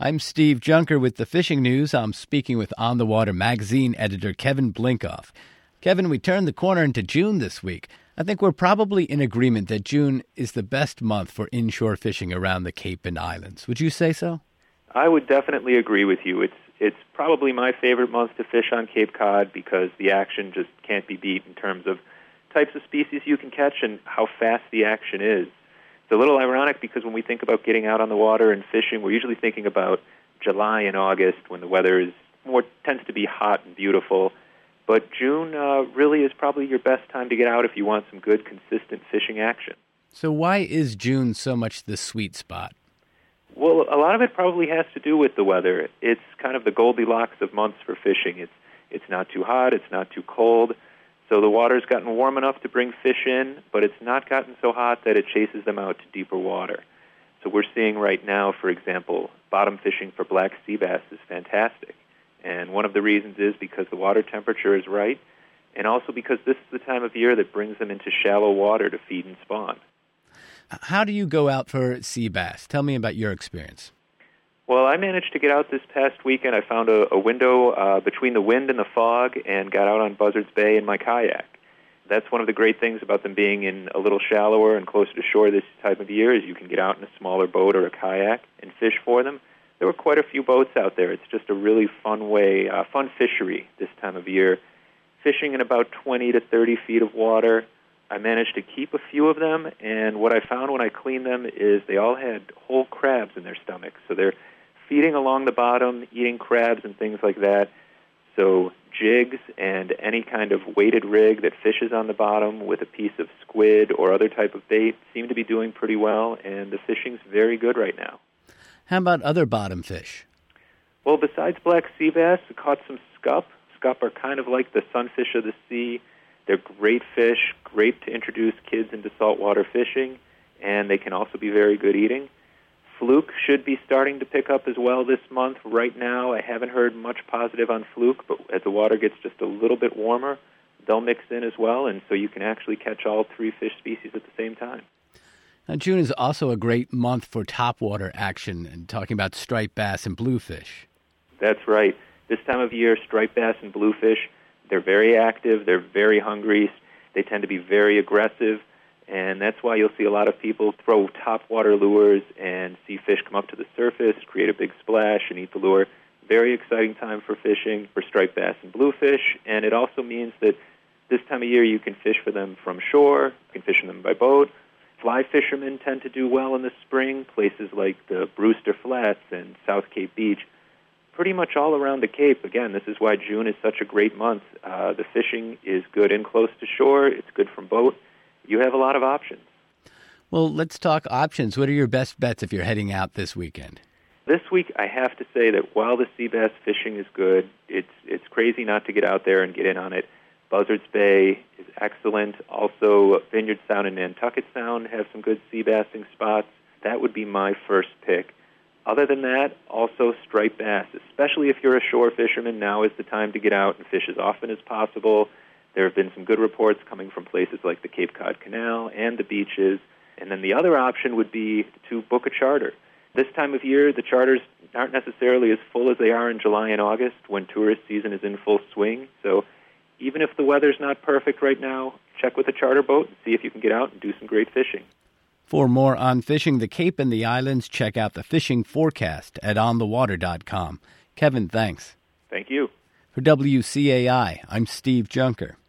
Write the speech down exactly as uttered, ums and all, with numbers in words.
I'm Steve Junker with the Fishing News. I'm speaking with On the Water magazine editor Kevin Blinkoff. Kevin, we turned the corner into June this week. I think we're probably in agreement that June is the best month for inshore fishing around the Cape and Islands. Would you say so? I would definitely agree with you. It's it's probably my favorite month to fish on Cape Cod because the action just can't be beat in terms of types of species you can catch and how fast the action is. It's a little ironic because when we think about getting out on the water and fishing, we're usually thinking about July and August when the weather is more tends to be hot and beautiful. But June uh, really is probably your best time to get out if you want some good, consistent fishing action. So why is June so much the sweet spot? Well, a lot of it probably has to do with the weather. It's kind of the Goldilocks of months for fishing. It's it's not too hot, it's not too cold. So the water's gotten warm enough to bring fish in, but it's not gotten so hot that it chases them out to deeper water. So we're seeing right now, for example, bottom fishing for black sea bass is fantastic. And one of the reasons is because the water temperature is right, and also because this is the time of year that brings them into shallow water to feed and spawn. How do you go out for sea bass? Tell me about your experience. Well, I managed to get out this past weekend. I found a, a window uh, between the wind and the fog and got out on Buzzards Bay in my kayak. That's one of the great things about them being in a little shallower and closer to shore this time of year is you can get out in a smaller boat or a kayak and fish for them. There were quite a few boats out there. It's just a really fun way, uh, fun fishery this time of year. Fishing in about twenty to thirty feet of water. I managed to keep a few of them, and what I found when I cleaned them is they all had whole crabs in their stomachs. So they're feeding along the bottom, eating crabs and things like that. So jigs and any kind of weighted rig that fishes on the bottom with a piece of squid or other type of bait seem to be doing pretty well, and the fishing's very good right now. How about other bottom fish? Well, besides black sea bass, I caught some scup. Scup are kind of like the sunfish of the sea. They're great fish, great to introduce kids into saltwater fishing, and they can also be very good eating. Fluke should be starting to pick up as well this month. Right now, I haven't heard much positive on fluke, but as the water gets just a little bit warmer, they'll mix in as well, and so you can actually catch all three fish species at the same time. Now, June is also a great month for topwater action, and talking about striped bass and bluefish. That's right. This time of year, striped bass and bluefish, they're very active, they're very hungry, they tend to be very aggressive, and that's why you'll see a lot of people throw topwater lures and see fish come up to the surface, create a big splash, and eat the lure. Very exciting time for fishing for striped bass and bluefish, and it also means that this time of year you can fish for them from shore, you can fish them by boat. Fly fishermen tend to do well in the spring, places like the Brewster Flats and South Cape Beach. Pretty much all around the Cape. Again, this is why June is such a great month. Uh, the fishing is good in close to shore. It's good from boat. You have a lot of options. Well, let's talk options. What are your best bets if you're heading out this weekend? This week, I have to say that while the sea bass fishing is good, it's it's crazy not to get out there and get in on it. Buzzards Bay is excellent. Also, Vineyard Sound and Nantucket Sound have some good sea bassing spots. That would be my first pick. Other than that, also striped bass, especially if you're a shore fisherman, now is the time to get out and fish as often as possible. There have been some good reports coming from places like the Cape Cod Canal and the beaches. And then the other option would be to book a charter. This time of year, the charters aren't necessarily as full as they are in July and August when tourist season is in full swing. So even if the weather's not perfect right now, check with a charter boat and see if you can get out and do some great fishing. For more on fishing the Cape and the Islands, check out the fishing forecast at on the water dot com. Kevin, thanks. Thank you. For W C A I, I'm Steve Junker.